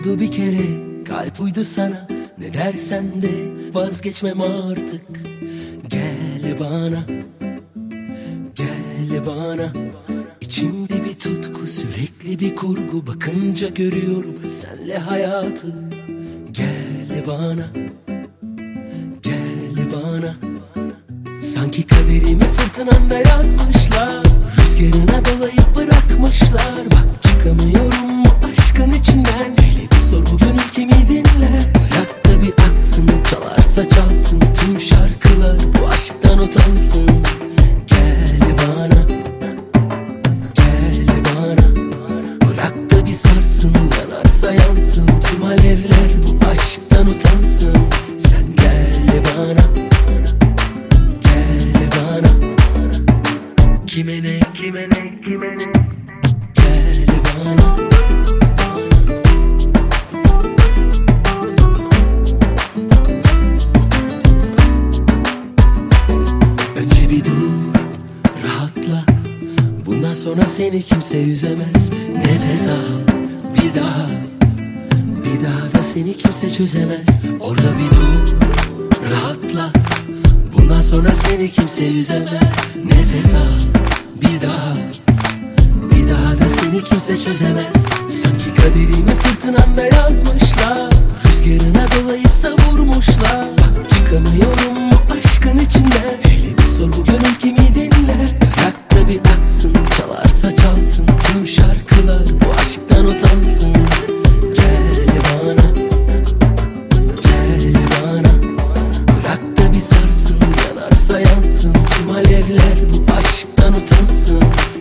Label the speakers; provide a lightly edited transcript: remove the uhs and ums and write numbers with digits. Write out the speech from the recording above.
Speaker 1: Oldu bir kere kalp uydu sana, ne dersen de vazgeçmem artık. Gel bana, gel bana. İçimde bir tutku, sürekli bir kurgu. Bakınca görüyorum senle hayatı. Gel bana, gel bana. Sanki kaderimi fırtınanda yazmışlar, rüzgarına dolayıp bırakmışlar. Bak çıkamıyorum bu aşkın içinden. Hele bir sor bu gönül kimi dinler. Bırak da bir aksın, çalarsa çalsın tüm şarkılar, bu aşktan utansın. Gel bana, gel bana. Bırak da bir sarsın, yanarsa yansın tüm alevler, bu aşktan utansın. Sen gel bana, kime ne, kime ne, kime ne? Gel bana. Önce bir dur, rahatla. Bundan sonra seni kimse üzemez. Nefes al, bir daha. Bir daha da seni kimse çözemez. Orada bir dur, rahatla. Bundan sonra seni kimse üzemez. Nefes al, bir daha. Bir daha da seni kimse çözemez. Sanki kaderimi fırtınanda yazmışlar, rüzgarına dolayıp savurmuşlar. Bak çıkamıyorum bu aşkın içinden. Hele bir sor bu gönül kimi dinler. Bırak da bir aksın, çalarsa çalsın tüm şarkılar, bu aşktan utansın. Gel bana, gel bana. Bırak da bir sarsın, yanarsa yansın tüm alevler, bu aşktan utansın.